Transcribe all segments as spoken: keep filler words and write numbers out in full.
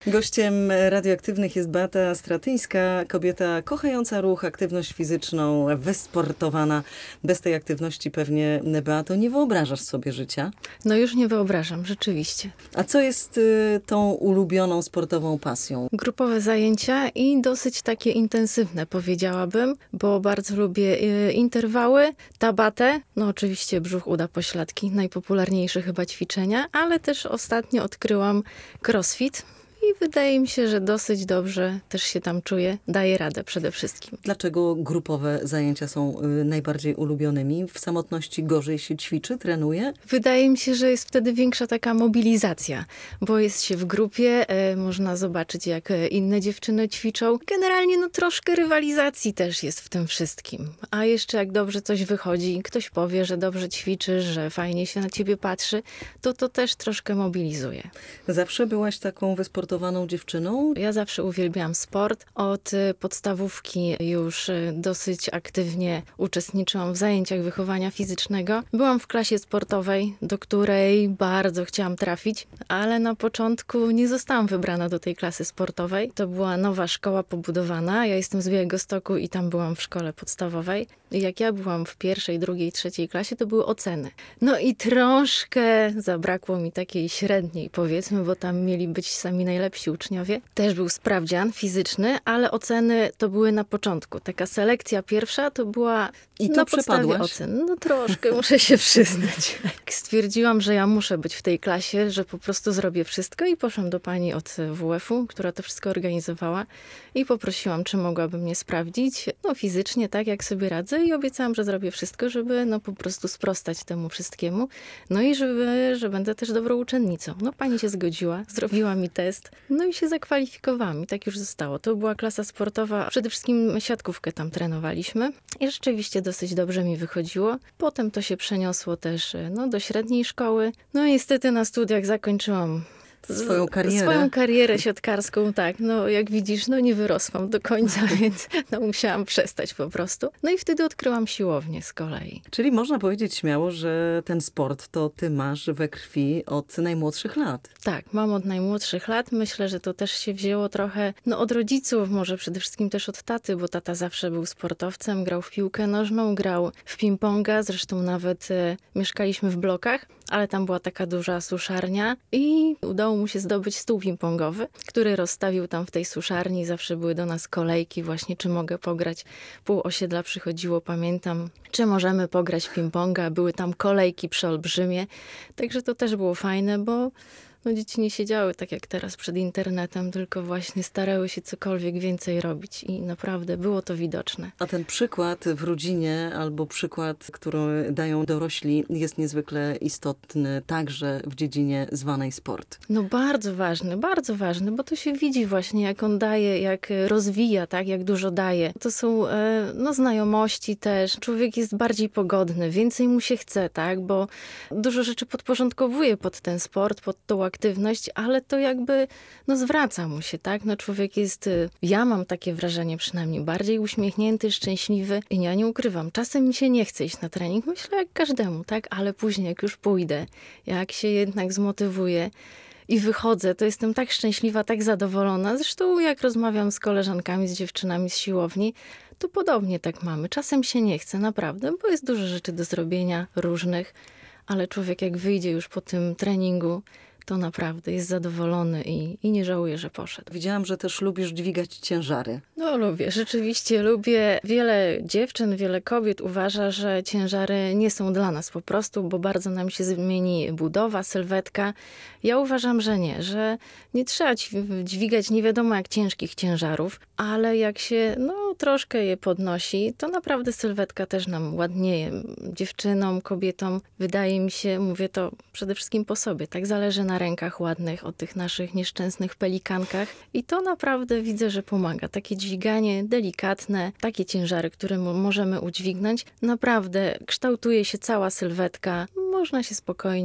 Gościem Radioaktywnych jest Beata Stratyńska, kobieta kochająca ruch, aktywność fizyczną, wysportowana. Bez tej aktywności pewnie, Beato, nie wyobrażasz sobie życia. No już nie wyobrażam, rzeczywiście. A co jest y, tą ulubioną sportową pasją? Grupowe zajęcia i dosyć takie intensywne, powiedziałabym, bo bardzo lubię y, interwały, tabatę, no oczywiście brzuch, uda, pośladki, najpopularniejsze chyba ćwiczenia, ale też ostatnio odkryłam crossfit. I wydaje mi się, że dosyć dobrze też się tam czuję. Daję radę przede wszystkim. Dlaczego grupowe zajęcia są y, najbardziej ulubionymi? W samotności gorzej się ćwiczy, trenuje? Wydaje mi się, że jest wtedy większa taka mobilizacja, bo jest się w grupie, e, można zobaczyć, jak inne dziewczyny ćwiczą. Generalnie no troszkę rywalizacji też jest w tym wszystkim. A jeszcze jak dobrze coś wychodzi i ktoś powie, że dobrze ćwiczysz, że fajnie się na ciebie patrzy, to to też troszkę mobilizuje. Zawsze byłaś taką wysportowaną dziewczyną? Ja zawsze uwielbiałam sport. Od podstawówki już dosyć aktywnie uczestniczyłam w zajęciach wychowania fizycznego. Byłam w klasie sportowej, do której bardzo chciałam trafić, ale na początku nie zostałam wybrana do tej klasy sportowej. To była nowa szkoła pobudowana. Ja jestem z Białegostoku i tam byłam w szkole podstawowej. I jak ja byłam w pierwszej, drugiej, trzeciej klasie, to były oceny. No i troszkę zabrakło mi takiej średniej, powiedzmy, bo tam mieli być sami najlepsi uczniowie. Też był sprawdzian fizyczny, ale oceny to były na początku. Taka selekcja pierwsza to była I to na podstawie ocen. No troszkę, muszę się przyznać. Stwierdziłam, że ja muszę być w tej klasie, że po prostu zrobię wszystko i poszłam do pani od W F-u, która to wszystko organizowała i poprosiłam, czy mogłaby mnie sprawdzić, no fizycznie, tak jak sobie radzę i obiecałam, że zrobię wszystko, żeby no po prostu sprostać temu wszystkiemu. No i żeby, że będę też dobrą uczennicą. No pani się zgodziła, zrobiła mi test, no i się zakwalifikowałam i tak już zostało. To była klasa sportowa, przede wszystkim siatkówkę tam trenowaliśmy i rzeczywiście dosyć dobrze mi wychodziło. Potem to się przeniosło też no, do średniej szkoły. No i niestety na studiach zakończyłam Swoją karierę. Swoją karierę siatkarską, tak. No jak widzisz, no nie wyrosłam do końca, więc no, musiałam przestać po prostu. No i wtedy odkryłam siłownię z kolei. Czyli można powiedzieć śmiało, że ten sport to ty masz we krwi od najmłodszych lat. Tak, mam od najmłodszych lat. Myślę, że to też się wzięło trochę no, od rodziców, może przede wszystkim też od taty, bo tata zawsze był sportowcem, grał w piłkę nożną, grał w ping-ponga, zresztą nawet e, mieszkaliśmy w blokach, ale tam była taka duża suszarnia i udało mu się zdobyć stół ping-pongowy, który rozstawił tam w tej suszarni. Zawsze były do nas kolejki właśnie, czy mogę pograć. Pół osiedla przychodziło, pamiętam, czy możemy pograć w ping-ponga. Były tam kolejki przeolbrzymie. Także to też było fajne, bo no, dzieci nie siedziały tak jak teraz przed internetem, tylko właśnie starały się cokolwiek więcej robić i naprawdę było to widoczne. A ten przykład w rodzinie albo przykład, który dają dorośli, jest niezwykle istotny także w dziedzinie zwanej sport. No bardzo ważny, bardzo ważny, bo to się widzi właśnie, jak on daje, jak rozwija, tak, jak dużo daje. To są e, no, znajomości też. Człowiek jest bardziej pogodny, więcej mu się chce, tak, bo dużo rzeczy podporządkowuje pod ten sport, pod tą aktywność, ale to jakby no zwraca mu się, tak? No człowiek jest, ja mam takie wrażenie przynajmniej, bardziej uśmiechnięty, szczęśliwy i ja nie ukrywam, czasem mi się nie chce iść na trening, myślę jak każdemu, tak? Ale później jak już pójdę, jak się jednak zmotywuję i wychodzę, to jestem tak szczęśliwa, tak zadowolona. Zresztą jak rozmawiam z koleżankami, z dziewczynami z siłowni, to podobnie tak mamy. Czasem się nie chce, naprawdę, bo jest dużo rzeczy do zrobienia, różnych, ale człowiek jak wyjdzie już po tym treningu, to naprawdę jest zadowolony i, i nie żałuje, że poszedł. Widziałam, że też lubisz dźwigać ciężary. No lubię, rzeczywiście lubię. Wiele dziewczyn, wiele kobiet uważa, że ciężary nie są dla nas po prostu, bo bardzo nam się zmieni budowa, sylwetka. Ja uważam, że nie, że nie trzeba dźwigać nie wiadomo jak ciężkich ciężarów, ale jak się no, troszkę je podnosi, to naprawdę sylwetka też nam ładnieje. Dziewczynom, kobietom, wydaje mi się, mówię to przede wszystkim po sobie, tak zależy na rękach ładnych, o tych naszych nieszczęsnych pelikankach i to naprawdę widzę, że pomaga. Takie dźwiganie delikatne, takie ciężary, które możemy udźwignąć, naprawdę kształtuje się cała sylwetka. Można się spokojnie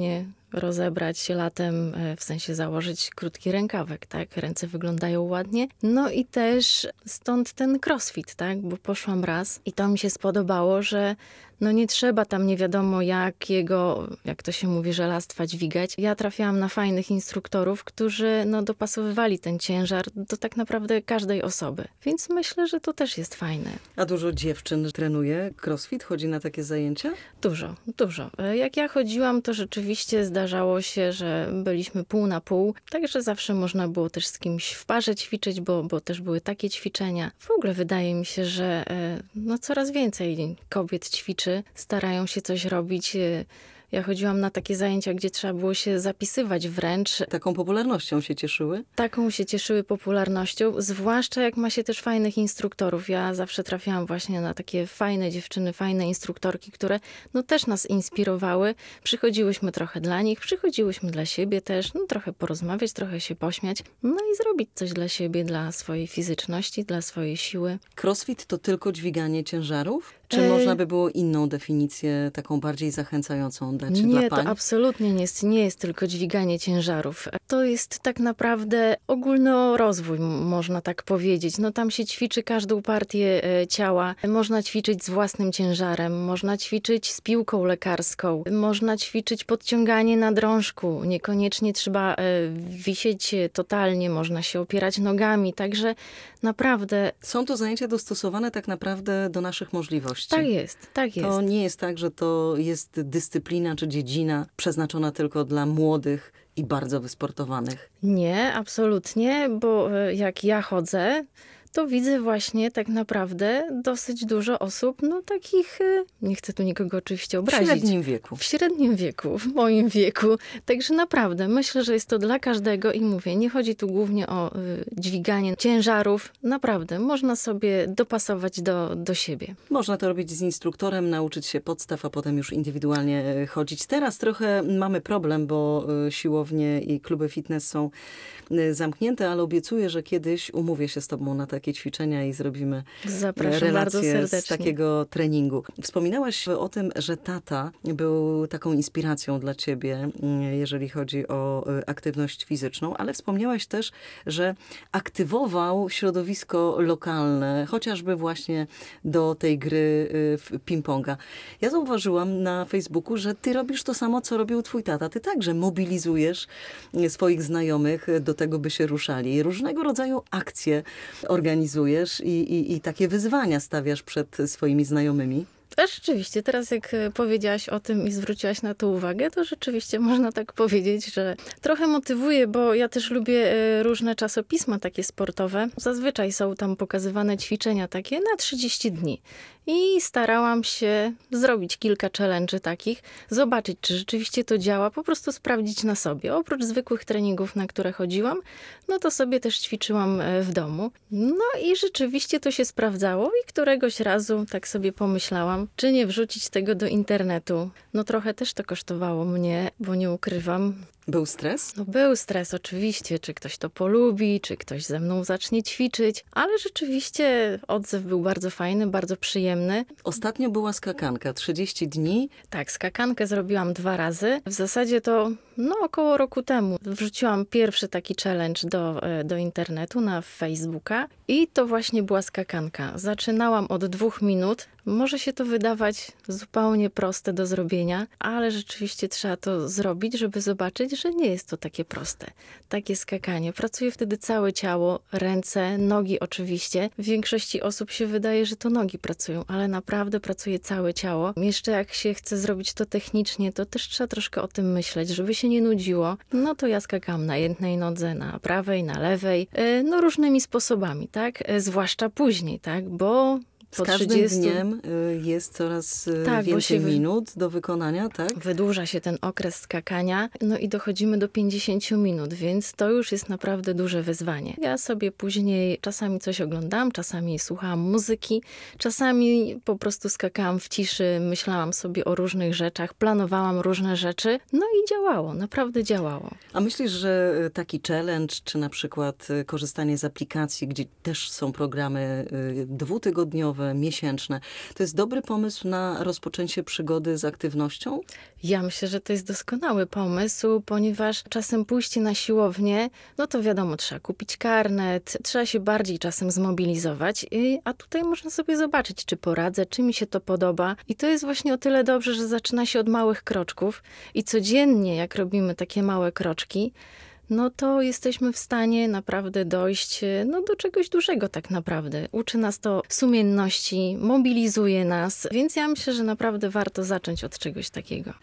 rozebrać się latem, w sensie założyć krótki rękawek, tak? Ręce wyglądają ładnie. No i też stąd ten crossfit, tak? Bo poszłam raz i to mi się spodobało, że no nie trzeba tam nie wiadomo jakiego, jak to się mówi, żelastwa dźwigać. Ja trafiałam na fajnych instruktorów, którzy no dopasowywali ten ciężar do tak naprawdę każdej osoby. Więc myślę, że to też jest fajne. A dużo dziewczyn trenuje crossfit? Chodzi na takie zajęcia? Dużo, dużo. Jak ja chodziłam, to rzeczywiście zdarzało się, że byliśmy pół na pół. Także zawsze można było też z kimś w parze ćwiczyć, bo, bo też były takie ćwiczenia. W ogóle wydaje mi się, że no coraz więcej kobiet ćwiczy, starają się coś robić. Ja chodziłam na takie zajęcia, gdzie trzeba było się zapisywać wręcz. Taką popularnością się cieszyły? Taką się cieszyły popularnością, zwłaszcza jak ma się też fajnych instruktorów. Ja zawsze trafiałam właśnie na takie fajne dziewczyny, fajne instruktorki, które no też nas inspirowały. Przychodziłyśmy trochę dla nich, przychodziłyśmy dla siebie też, no trochę porozmawiać, trochę się pośmiać, no i zrobić coś dla siebie, dla swojej fizyczności, dla swojej siły. Crossfit to tylko dźwiganie ciężarów? Czy E... można by było inną definicję, taką bardziej zachęcającą dać nie, dla pań? To absolutnie nie jest, nie jest tylko dźwiganie ciężarów. To jest tak naprawdę ogólnorozwój, można tak powiedzieć. No tam się ćwiczy każdą partię e, ciała. Można ćwiczyć z własnym ciężarem, można ćwiczyć z piłką lekarską, można ćwiczyć podciąganie na drążku. Niekoniecznie trzeba e, wisieć totalnie, można się opierać nogami. Także naprawdę... Są to zajęcia dostosowane tak naprawdę do naszych możliwości. Tak jest, tak jest. To nie jest tak, że to jest dyscyplina czy dziedzina przeznaczona tylko dla młodych i bardzo wysportowanych. Nie, absolutnie, bo jak ja chodzę, to widzę właśnie tak naprawdę dosyć dużo osób, no takich, nie chcę tu nikogo oczywiście obrazić. W średnim wieku. W średnim wieku, w moim wieku. Także naprawdę myślę, że jest to dla każdego i mówię, nie chodzi tu głównie o y, dźwiganie ciężarów. Naprawdę, można sobie dopasować do, do siebie. Można to robić z instruktorem, nauczyć się podstaw, a potem już indywidualnie chodzić. Teraz trochę mamy problem, bo siłownie i kluby fitness są zamknięte, ale obiecuję, że kiedyś umówię się z tobą na takie ćwiczenia i zrobimy Zapraszam bardzo serdecznie. z takiego treningu. Wspominałaś o tym, że tata był taką inspiracją dla ciebie, jeżeli chodzi o aktywność fizyczną, ale wspomniałaś też, że aktywował środowisko lokalne, chociażby właśnie do tej gry w ping-ponga. Ja zauważyłam na Facebooku, że ty robisz to samo, co robił twój tata. Ty także mobilizujesz swoich znajomych do tego, by się ruszali. Różnego rodzaju akcje organizujesz i, i, i takie wyzwania stawiasz przed swoimi znajomymi. A rzeczywiście, teraz jak powiedziałaś o tym i zwróciłaś na to uwagę, to rzeczywiście można tak powiedzieć, że trochę motywuje, bo ja też lubię różne czasopisma takie sportowe. Zazwyczaj są tam pokazywane ćwiczenia takie na trzydzieści dni. I starałam się zrobić kilka challenge'y takich, zobaczyć, czy rzeczywiście to działa, po prostu sprawdzić na sobie. Oprócz zwykłych treningów, na które chodziłam, no to sobie też ćwiczyłam w domu. No i rzeczywiście to się sprawdzało i któregoś razu tak sobie pomyślałam, czy nie wrzucić tego do internetu. No trochę też to kosztowało mnie, bo nie ukrywam. Był stres? No był stres oczywiście, czy ktoś to polubi, czy ktoś ze mną zacznie ćwiczyć, ale rzeczywiście odzew był bardzo fajny, bardzo przyjemny. Ostatnio była skakanka, trzydzieści dni. Tak, skakankę zrobiłam dwa razy. W zasadzie to no około roku temu wrzuciłam pierwszy taki challenge do, do internetu na Facebooka i to właśnie była skakanka. Zaczynałam od dwóch minut. Może się to wydawać zupełnie proste do zrobienia, ale rzeczywiście trzeba to zrobić, żeby zobaczyć, że nie jest to takie proste. Takie skakanie. Pracuje wtedy całe ciało, ręce, nogi oczywiście. W większości osób się wydaje, że to nogi pracują, ale naprawdę pracuje całe ciało. Jeszcze jak się chce zrobić to technicznie, to też trzeba troszkę o tym myśleć, żeby się nie nudziło. No to ja skakam na jednej nodze, na prawej, na lewej. No różnymi sposobami, tak? Zwłaszcza później, tak? Bo Z każdym trzydziestu dniem jest coraz tak, więcej wy... minut do wykonania, tak? Wydłuża się ten okres skakania, no i dochodzimy do pięćdziesięciu minut, więc to już jest naprawdę duże wyzwanie. Ja sobie później czasami coś oglądałam, czasami słuchałam muzyki, czasami po prostu skakałam w ciszy, myślałam sobie o różnych rzeczach, planowałam różne rzeczy, no i działało, naprawdę działało. A myślisz, że taki challenge, czy na przykład korzystanie z aplikacji, gdzie też są programy dwutygodniowe, tygodniowe, miesięczne. To jest dobry pomysł na rozpoczęcie przygody z aktywnością? Ja myślę, że to jest doskonały pomysł, ponieważ czasem pójście na siłownię, no to wiadomo, trzeba kupić karnet, trzeba się bardziej czasem zmobilizować, i, a tutaj można sobie zobaczyć, czy poradzę, czy mi się to podoba. I to jest właśnie o tyle dobrze, że zaczyna się od małych kroczków i codziennie, jak robimy takie małe kroczki, no to jesteśmy w stanie naprawdę dojść no, do czegoś dużego tak naprawdę. Uczy nas to sumienności, mobilizuje nas, więc ja myślę, że naprawdę warto zacząć od czegoś takiego.